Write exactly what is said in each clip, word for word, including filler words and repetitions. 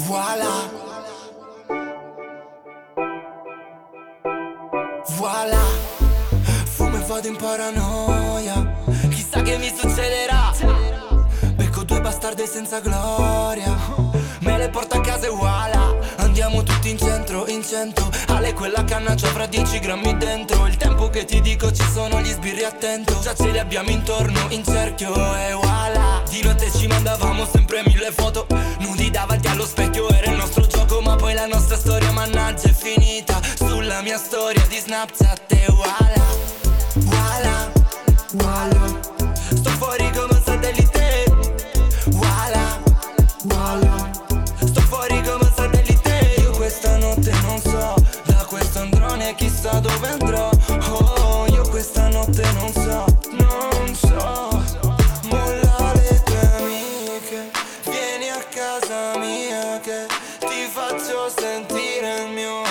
Voilà, voilà, fumo e vado in paranoia. Chissà che mi succederà. Becco due bastarde senza gloria, me le porto a casa e voilà. Andiamo tutti in centro, in cento. Ale quella canna ci avrà dieci grammi dentro. Il tempo che ti dico ci sono gli sbirri, attento. Già ce li abbiamo intorno, in cerchio e voilà. Di notte ci mandavamo sempre mille foto, nudi davanti allo specchio, era il nostro gioco. Ma poi la nostra storia, mannaggia, è finita sulla mia storia di Snapchat e voilà. Voilà, voilà, sto fuori come un satellite. Voilà, voilà, sto fuori come un satellite. Io questa notte non so, da questo andrò né chissà dove andrò. Oh, io questa notte non so, non so. Molla le tue amiche, vieni a casa mia che ti faccio sentire il mio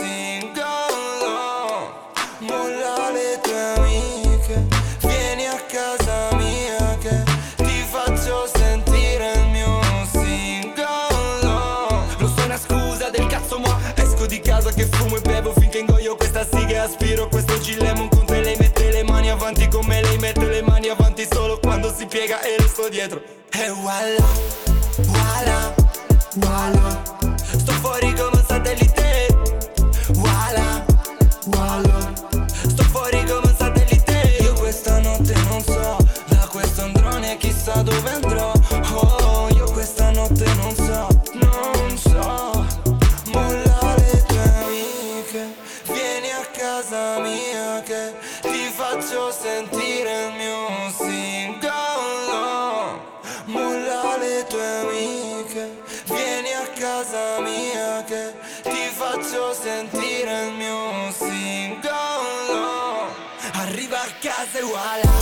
singolo. Molla le tue amiche, vieni a casa mia che ti faccio sentire il mio singolo. Lo so, una scusa del cazzo, ma esco di casa che fumo e bevo finché ingoio questa siga e aspiro questo G-Lemon con te. Lei mette le mani avanti con me, lei mette le mani avanti solo quando si piega e le sto dietro. E voilà, voilà, voilà, sto fuori come un satellite. Voilà, voilà, sto fuori come un satellite. Io questa notte non so, da questo andrò né chissà dove andrò. Oh, io questa notte non so, non so. Molla le tue amiche, vieni a casa mia che ti faccio sentire il mio singolo. Molla le tue amiche, vieni a casa mia che ti faccio sentire il mio singolo. Arriva a casa e voilà.